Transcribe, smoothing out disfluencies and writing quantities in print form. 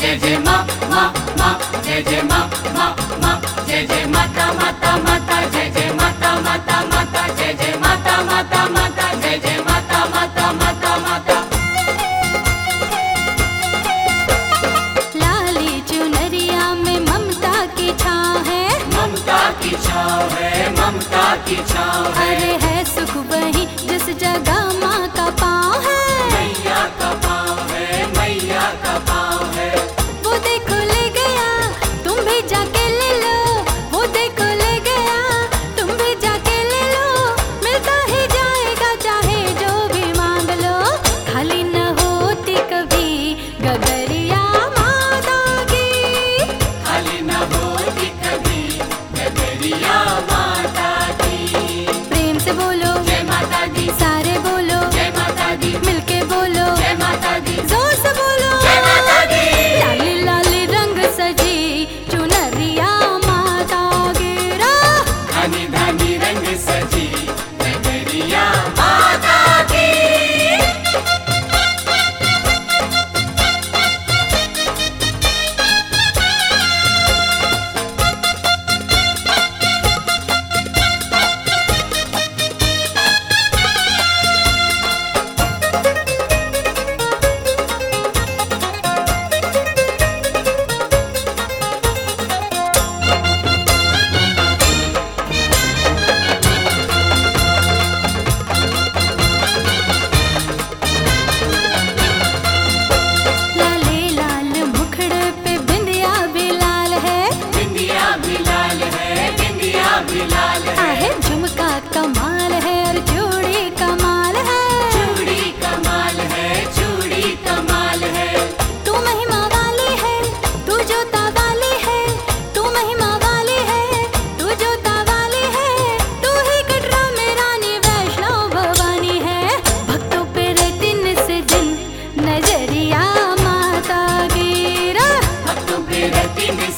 जय जय मा मा मा, जय जय मा मा मा, जय जय माता माता माता, जय जय माता माता माता, जय जय माता माता माता, जय जय माता माता माता माता। लाली चुनरिया में ममता की छाँव है, ममता की छाँव है, ममता की छाँव है। अरे है सुख वही जिस जगह माँ का पाँव है, मैया का पाँव है, मैया का पाँव है। वो देखो ले गया तुम भी जाके ले लो, वो देखो ले गया तुम भी जाके ले लो, मिलता ही जाएगा चाहे जो भी मांग लो, खाली न होती कभी गगरिया माता की, खाली न होती कभी गगरिया माता की। प्रेम से बोलो जय माता दी, सारे बोलो जय माता दी, मिलके बोलो जय माता दी, जोर से बोलो जय माता दी। लाली लाली रंग सजी चुनरिया माता गिरा, धानी धानी रंग सजी गगरिया माता की। लाले लाल मुखड़े पे बिंदिया भी लाल है, बिंदिया भी लाल है, बिंदिया भी लाल है। आहे झुमका कमाल है और चूड़ी कमाल है, चूड़ी कमाल है, चूड़ी कमाल है। तू महिमा वाली है तू जोता वाली है, तू महिमा वाली है तू जोता वाली है, तू ही कटरा में रानी वैष्णो भवानी है, भक्तों पे रहती निस दिन नजरिया माता गिरा, भक्तों पे रहती